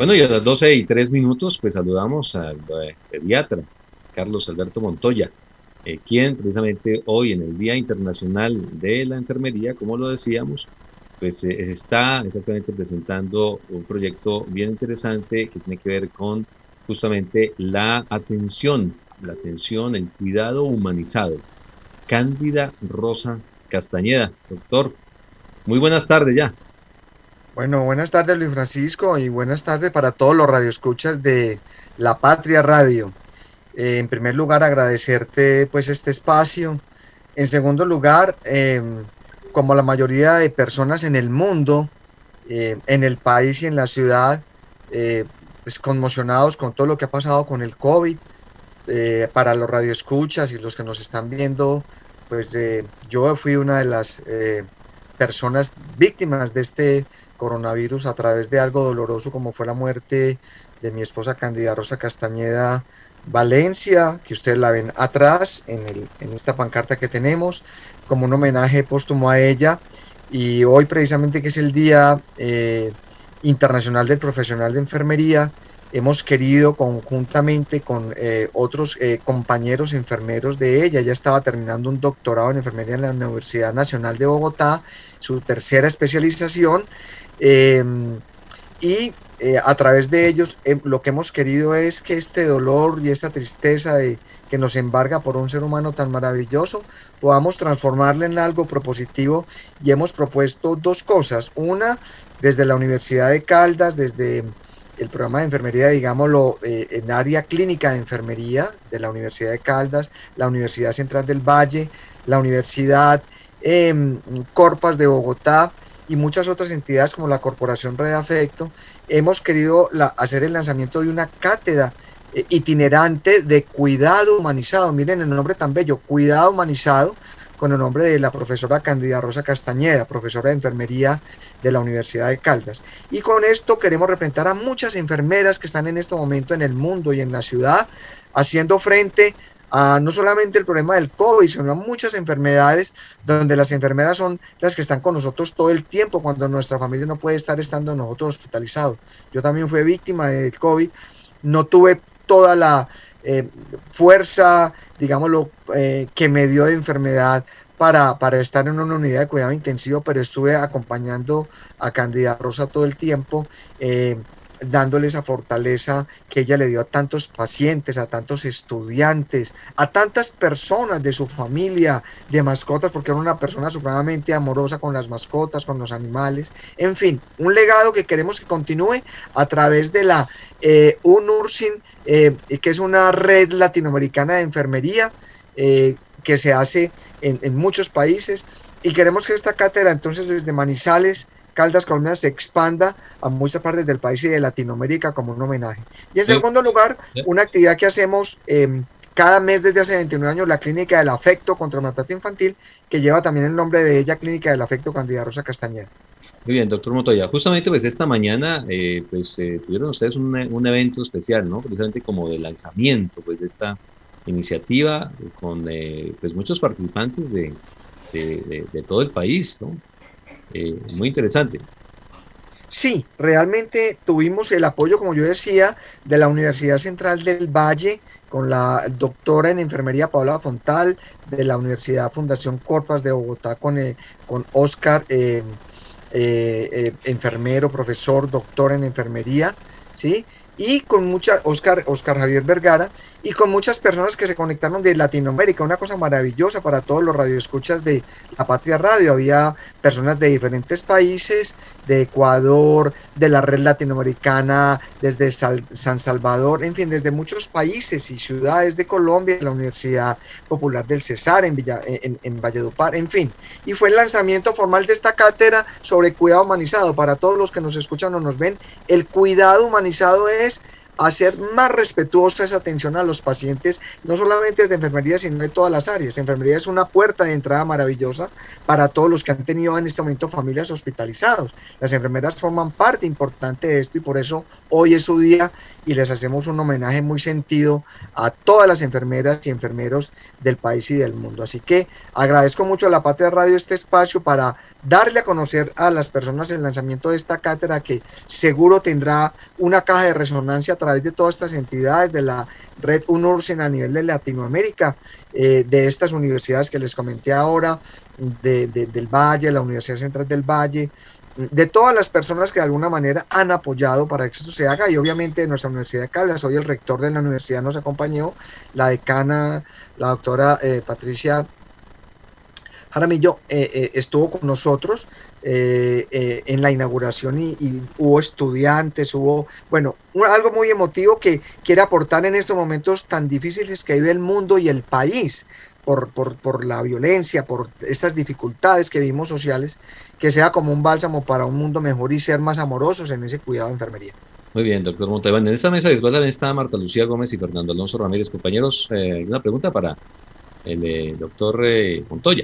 Bueno, y a las 12:03, pues saludamos al pediatra Carlos Alberto Montoya, quien precisamente hoy en el Día Internacional de la Enfermería, como lo decíamos, pues está exactamente presentando un proyecto bien interesante que tiene que ver con justamente la atención, el cuidado humanizado. Cándida Rosa Castañeda, doctor, muy buenas tardes ya. Bueno, buenas tardes Luis Francisco y buenas tardes para todos los radioescuchas de La Patria Radio. En primer lugar, agradecerte pues este espacio. En segundo lugar, como la mayoría de personas en el mundo, en el país y en la ciudad, eh, pues conmocionados con todo lo que ha pasado con el COVID, para los radioescuchas y los que nos están viendo, pues yo fui una de las personas víctimas de este coronavirus a través de algo doloroso como fue la muerte de mi esposa Cándida Rosa Castañeda Valencia, que ustedes la ven atrás en esta pancarta que tenemos, como un homenaje póstumo a ella. Y hoy precisamente que es el Día Internacional del Profesional de Enfermería, hemos querido conjuntamente con otros compañeros enfermeros de ella. Ella estaba terminando un doctorado en enfermería en la Universidad Nacional de Bogotá, su tercera especialización, eh, y a través de ellos lo que hemos querido es que este dolor y esta tristeza que nos embarga por un ser humano tan maravilloso, podamos transformarle en algo propositivo, y hemos propuesto dos cosas. Una, desde la Universidad de Caldas, desde el programa de enfermería, digámoslo, en área clínica de enfermería de la Universidad de Caldas, la Universidad Central del Valle, la Universidad Corpas de Bogotá y muchas otras entidades como la Corporación Red Afecto, hemos querido hacer el lanzamiento de una cátedra itinerante de cuidado humanizado. Miren el nombre tan bello, cuidado humanizado, con el nombre de la profesora Cándida Rosa Castañeda, profesora de enfermería de la Universidad de Caldas. Y con esto queremos representar a muchas enfermeras que están en este momento en el mundo y en la ciudad haciendo frente a no solamente el problema del COVID, sino a muchas enfermedades donde las enfermeras son las que están con nosotros todo el tiempo cuando nuestra familia no puede estar estando nosotros hospitalizados. Yo también fui víctima del COVID, no tuve toda la fuerza, digámoslo, que me dio de enfermedad para estar en una unidad de cuidado intensivo, pero estuve acompañando a Cándida Rosa todo el tiempo, dándole esa fortaleza que ella le dio a tantos pacientes, a tantos estudiantes, a tantas personas de su familia, de mascotas, porque era una persona supremamente amorosa con las mascotas, con los animales. En fin, un legado que queremos que continúe a través de la UNURSIN, que es una red latinoamericana de enfermería, que se hace en muchos países, y queremos que esta cátedra entonces desde Manizales, Caldas, Colombia, se expanda a muchas partes del país y de Latinoamérica como un homenaje. Y en Eh, segundo lugar, eh, una actividad que hacemos cada mes desde hace 21 años, la Clínica del Afecto contra el Maltrato Infantil, que lleva también el nombre de ella, Clínica del Afecto Cándida Rosa Castañeda. Muy bien, doctor Montoya. Justamente pues esta mañana tuvieron ustedes un evento especial, ¿no? Precisamente como de lanzamiento pues de esta iniciativa con pues muchos participantes de todo el país, ¿no? Muy interesante. Sí, realmente tuvimos el apoyo, como yo decía, de la Universidad Central del Valle, con la doctora en enfermería Paola Fontal, de la Universidad Fundación Corpas de Bogotá, con Oscar, enfermero, profesor, doctor en enfermería, ¿sí? Y con Oscar Javier Vergara, y con muchas personas que se conectaron de Latinoamérica, una cosa maravillosa para todos los radioescuchas de La Patria Radio. Había personas de diferentes países, de Ecuador, de la red latinoamericana, desde San Salvador, en fin, desde muchos países y ciudades de Colombia, la Universidad Popular del Cesar en Valledupar, en fin. Y fue el lanzamiento formal de esta cátedra sobre cuidado humanizado. Para todos los que nos escuchan o nos ven, el cuidado humanizado es hacer más respetuosa esa atención a los pacientes, no solamente de enfermería, sino de todas las áreas. Enfermería es una puerta de entrada maravillosa para todos los que han tenido en este momento familias hospitalizados. Las enfermeras forman parte importante de esto y por eso hoy es su día y les hacemos un homenaje muy sentido a todas las enfermeras y enfermeros del país y del mundo. Así que agradezco mucho a La Patria Radio este espacio para darle a conocer a las personas el lanzamiento de esta cátedra que seguro tendrá una caja de resonancia a través de todas estas entidades de la red UNURSEN a nivel de Latinoamérica, de estas universidades que les comenté ahora, del Valle, la Universidad Central del Valle, de todas las personas que de alguna manera han apoyado para que esto se haga y obviamente de nuestra Universidad de Caldas. Hoy el rector de la universidad nos acompañó, la decana, la doctora Patricia Jaramillo estuvo con nosotros en la inauguración y hubo estudiantes, hubo, bueno, algo muy emotivo que quiere aportar en estos momentos tan difíciles que vive el mundo y el país por la violencia, por estas dificultades que vivimos sociales, que sea como un bálsamo para un mundo mejor y ser más amorosos en ese cuidado de enfermería. Muy bien, doctor Montoya. En esta mesa virtual también está Marta Lucía Gómez y Fernando Alonso Ramírez. Compañeros, ¿alguna pregunta para el doctor Montoya?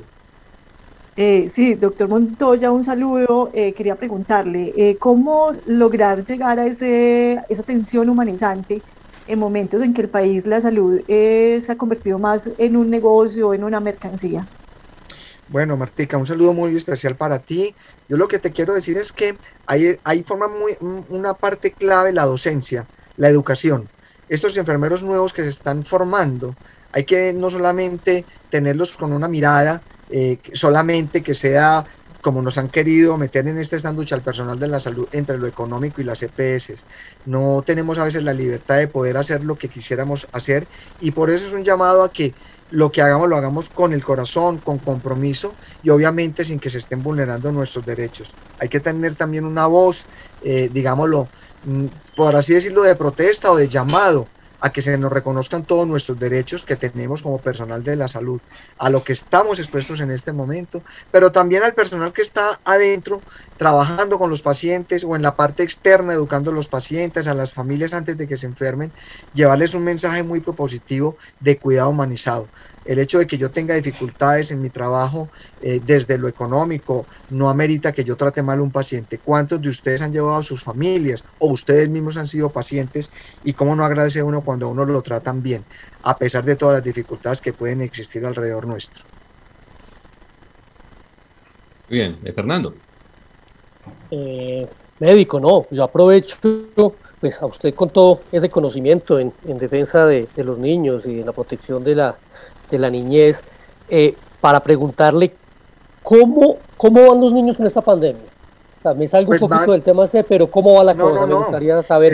Sí, doctor Montoya, un saludo. Quería preguntarle, ¿cómo lograr llegar a esa atención humanizante en momentos en que el país, la salud, se ha convertido más en un negocio, en una mercancía? Bueno, Martica, un saludo muy especial para ti. Yo lo que te quiero decir es que ahí forma una parte clave la docencia, la educación. Estos enfermeros nuevos que se están formando, hay que no solamente tenerlos con una mirada, solamente que sea como nos han querido meter en este sándwich al personal de la salud entre lo económico y las EPS. No tenemos a veces la libertad de poder hacer lo que quisiéramos hacer y por eso es un llamado a que lo que hagamos lo hagamos con el corazón, con compromiso y obviamente sin que se estén vulnerando nuestros derechos. Hay que tener también una voz, digámoslo, por así decirlo, de protesta o de llamado a que se nos reconozcan todos nuestros derechos que tenemos como personal de la salud, a lo que estamos expuestos en este momento, pero también al personal que está adentro trabajando con los pacientes o en la parte externa educando a los pacientes, a las familias antes de que se enfermen, llevarles un mensaje muy propositivo de cuidado humanizado. El hecho de que yo tenga dificultades en mi trabajo desde lo económico no amerita que yo trate mal a un paciente. ¿Cuántos de ustedes han llevado a sus familias o ustedes mismos han sido pacientes y cómo no agradece uno cuando a uno lo tratan bien, a pesar de todas las dificultades que pueden existir alrededor nuestro? Bien, Fernando. Médico, no, yo aprovecho pues a usted con todo ese conocimiento en defensa de los niños y en la protección de la niñez, para preguntarle cómo van los niños con esta pandemia. O sea, me salgo pues un poquito del tema ese, pero ¿cómo va la cosa? Me gustaría saber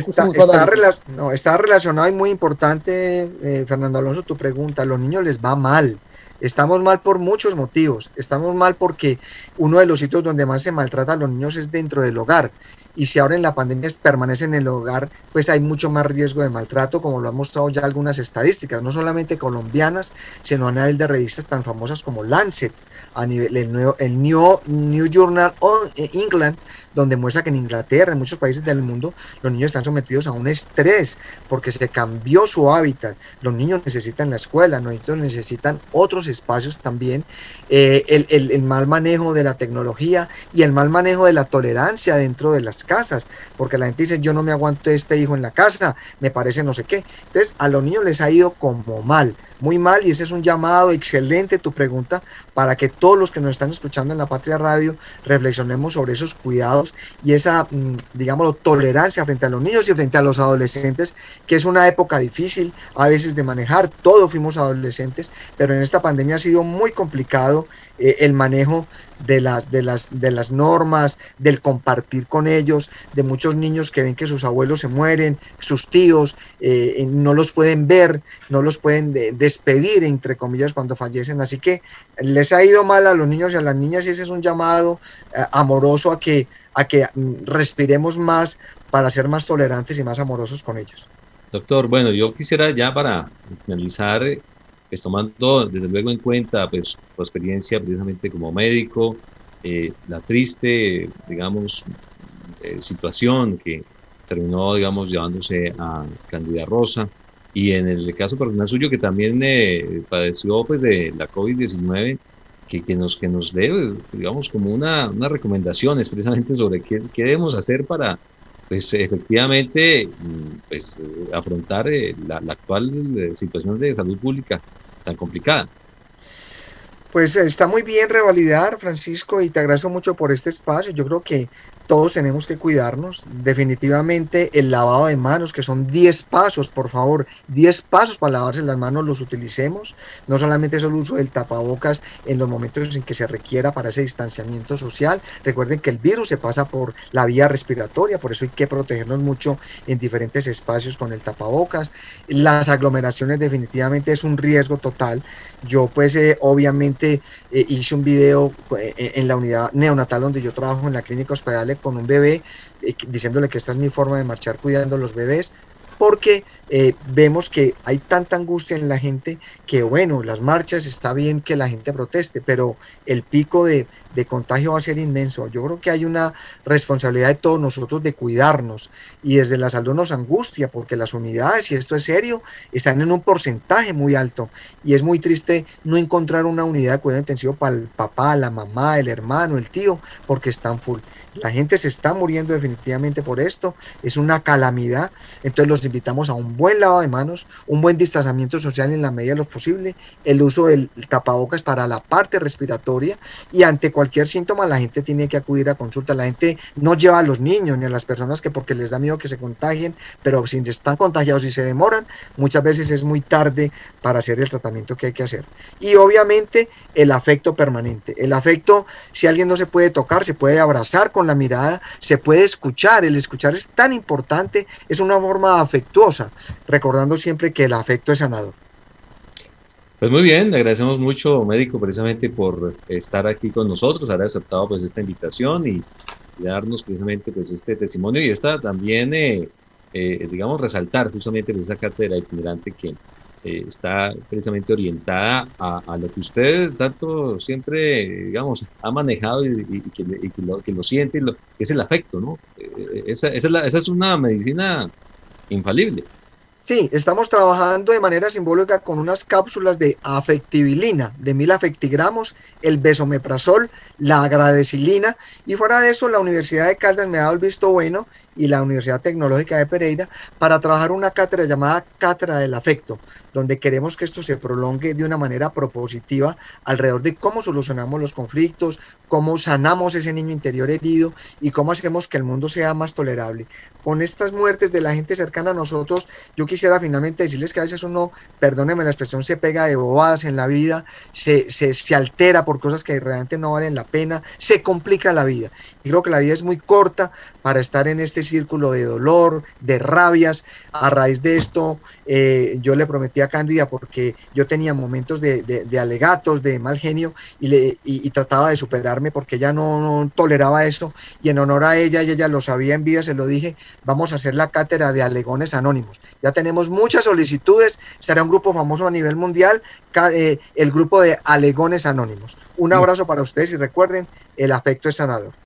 está relacionado y muy importante, Fernando Alonso, tu pregunta. A los niños les va mal. Estamos mal por muchos motivos. Estamos mal porque uno de los sitios donde más se maltrata a los niños es dentro del hogar. Y si ahora en la pandemia permanecen en el hogar, pues hay mucho más riesgo de maltrato, como lo han mostrado ya algunas estadísticas, no solamente colombianas, sino a nivel de revistas tan famosas como Lancet, a nivel el New Journal of England, donde muestra que en Inglaterra, en muchos países del mundo, los niños están sometidos a un estrés porque se cambió su hábitat. Los niños necesitan la escuela, los niños necesitan otros espacios también. El mal manejo de la tecnología y el mal manejo de la tolerancia dentro de las casas, porque la gente dice, yo no me aguanto este hijo en la casa, me parece no sé qué. Entonces, a los niños les ha ido como mal, muy mal, y ese es un llamado excelente, tu pregunta, para que todos los que nos están escuchando en La Patria Radio reflexionemos sobre esos cuidados y esa, digámoslo, tolerancia frente a los niños y frente a los adolescentes, que es una época difícil a veces de manejar. Todos fuimos adolescentes, pero en esta pandemia ha sido muy complicado el manejo de las normas, del compartir con ellos, de muchos niños que ven que sus abuelos se mueren, sus tíos no los pueden ver, no los pueden despedir, entre comillas, cuando fallecen. Así que les ha ido mal a los niños y a las niñas, y ese es un llamado amoroso a que respiremos más para ser más tolerantes y más amorosos con ellos. Doctor, bueno, yo quisiera ya para finalizar, pues tomando desde luego en cuenta pues su experiencia precisamente como médico, la triste, digamos, situación que terminó, digamos, llevándose a Cándida Rosa. Y en el caso personal suyo, que también padeció pues de la COVID-19, que nos dé, digamos, como unas recomendaciones precisamente sobre qué debemos hacer para, pues, efectivamente, pues, afrontar la actual situación de salud pública tan complicada. Pues está muy bien revalidar, Francisco, y te agradezco mucho por este espacio. Yo creo que todos tenemos que cuidarnos. Definitivamente el lavado de manos, que son 10 pasos, por favor, 10 pasos para lavarse las manos, los utilicemos. No solamente es el uso del tapabocas en los momentos en que se requiera para ese distanciamiento social. Recuerden que el virus se pasa por la vía respiratoria, por eso hay que protegernos mucho en diferentes espacios con el tapabocas. Las aglomeraciones definitivamente es un riesgo total. Yo pues obviamente hice un video en la unidad neonatal donde yo trabajo en la clínica Hospedale con un bebé, diciéndole que esta es mi forma de marchar cuidando a los bebés, porque vemos que hay tanta angustia en la gente que bueno, las marchas está bien que la gente proteste, pero el pico de contagio va a ser inmenso. Yo creo que hay una responsabilidad de todos nosotros de cuidarnos, y desde la salud nos angustia porque las unidades, y esto es serio, están en un porcentaje muy alto, y es muy triste no encontrar una unidad de cuidado intensivo para el papá, la mamá, el hermano, el tío, porque están full. La gente se está muriendo definitivamente por esto, es una calamidad. Entonces los invitamos a un buen lavado de manos, un buen distanciamiento social en la medida de lo posible, el uso del tapabocas para la parte respiratoria, y ante cualquier síntoma la gente tiene que acudir a consulta. La gente no lleva a los niños ni a las personas que porque les da miedo que se contagien, pero si están contagiados y se demoran, muchas veces es muy tarde para hacer el tratamiento que hay que hacer. Y obviamente el afecto permanente. El afecto, si alguien no se puede tocar, se puede abrazar con la mirada, se puede escuchar. El escuchar es tan importante, es una forma afectuosa, recordando siempre que el afecto es sanador. Pues muy bien, le agradecemos mucho, médico, precisamente por estar aquí con nosotros, haber aceptado pues esta invitación y darnos precisamente pues este testimonio y esta también, digamos, resaltar justamente esa cátedra itinerante que está precisamente orientada a lo que usted tanto siempre, digamos, ha manejado que lo siente, que es el afecto, ¿no? Esa es una medicina infalible. Sí, estamos trabajando de manera simbólica con unas cápsulas de afectivilina de 1000 afectigramos, el besomeprazol, la agradecilina, y fuera de eso la Universidad de Caldas me ha dado el visto bueno, y la Universidad Tecnológica de Pereira, para trabajar una cátedra llamada Cátedra del Afecto, donde queremos que esto se prolongue de una manera propositiva alrededor de cómo solucionamos los conflictos, cómo sanamos ese niño interior herido y cómo hacemos que el mundo sea más tolerable. Con estas muertes de la gente cercana a nosotros, yo quisiera finalmente decirles que a veces uno, perdónenme la expresión, se pega de bobadas en la vida, se altera por cosas que realmente no valen la pena, se complica la vida. Y creo que la vida es muy corta para estar en este círculo de dolor, de rabias. A raíz de esto, yo le prometí a Cándida, porque yo tenía momentos de alegatos, de mal genio, y trataba de superarme porque ella no toleraba eso, y en honor a ella, y ella lo sabía en vida, se lo dije, vamos a hacer la cátedra de alegones anónimos. Ya tenemos muchas solicitudes, será un grupo famoso a nivel mundial, el grupo de alegones anónimos. Un abrazo para ustedes y recuerden, el afecto es sanador.